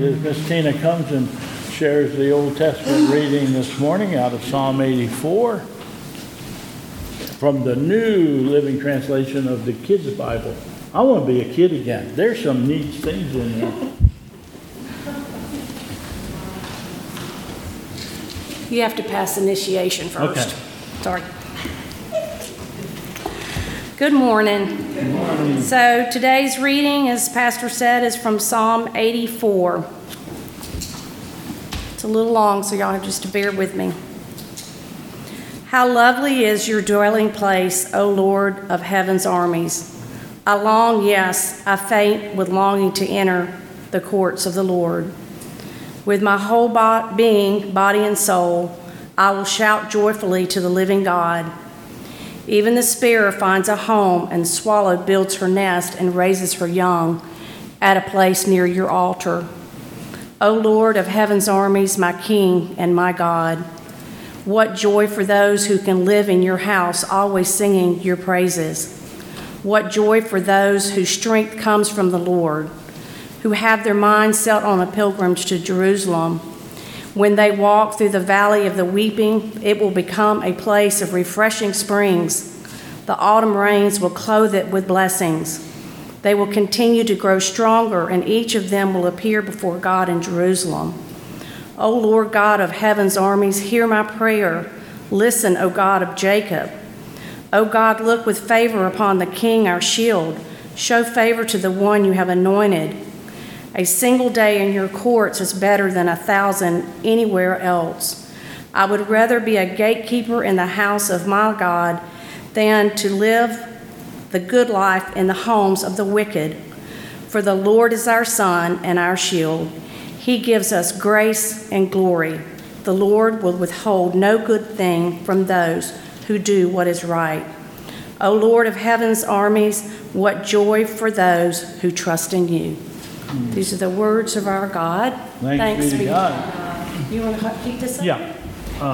as Miss Tina comes and shares the Old Testament reading this morning out of Psalm 84 from the New Living Translation of the Kids Bible. I want to be a kid again. There's some neat things in there. You have to pass initiation first. Okay. Sorry. Good morning. Good morning. So today's reading, as Pastor said, is from Psalm 84. It's a little long, so y'all have just to bear with me. How lovely is your dwelling place, O Lord of heaven's armies. I long, yes, I faint with longing to enter the courts of the Lord. With my whole being, body and soul, I will shout joyfully to the living God. Even the sparrow finds a home, and the swallow builds her nest and raises her young at a place near your altar. O Lord of heaven's armies, my King and my God, what joy for those who can live in your house, always singing your praises. What joy for those whose strength comes from the Lord, who have their minds set on a pilgrimage to Jerusalem. When they walk through the valley of the weeping, it will become a place of refreshing springs. The autumn rains will clothe it with blessings. They will continue to grow stronger, and each of them will appear before God in Jerusalem. O Lord God of heaven's armies, hear my prayer. Listen, O God of Jacob. O God, look with favor upon the King, our shield. Show favor to the one you have anointed. A single day in your courts is better than 1,000 anywhere else. I would rather be a gatekeeper in the house of my God than to live the good life in the homes of the wicked. For the Lord is our sun and our shield. He gives us grace and glory. The Lord will withhold no good thing from those who do what is right. O Lord of heaven's armies, what joy for those who trust in you. These are the words of our God. Thanks be to God. You want to keep this up? Yeah.